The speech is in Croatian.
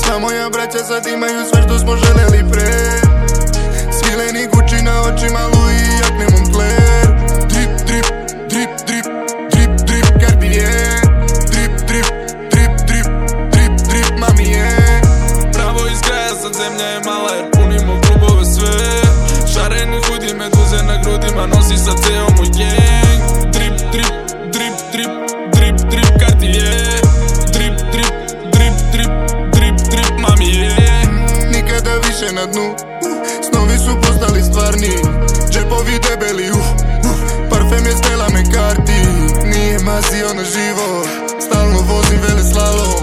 Sva moja braća sad imaju sve što smo željeli pre. Svileni Gucci na očima, Louis i jakne Moncler. Drip, drip, drip, drip, drip, drip, Cartier. Drip, drip, drip, drip, drip, drip, mami je. Pravo iz kraja, sad zemlja je mala jer punimo klubove sve. Šareni hudi, meduze na grudima, nosi sa ceo moj gang. Drip, drip, drip, drip, drip, drip, Cartier. Drip, drip, drip, drip, drip, drip, mami je. Nikada više na dnu, snovi su postali stvarni. Džepovi debeli, parfem je Stella McCarthy. Nije mazio na život, stalno vozim vele slalom.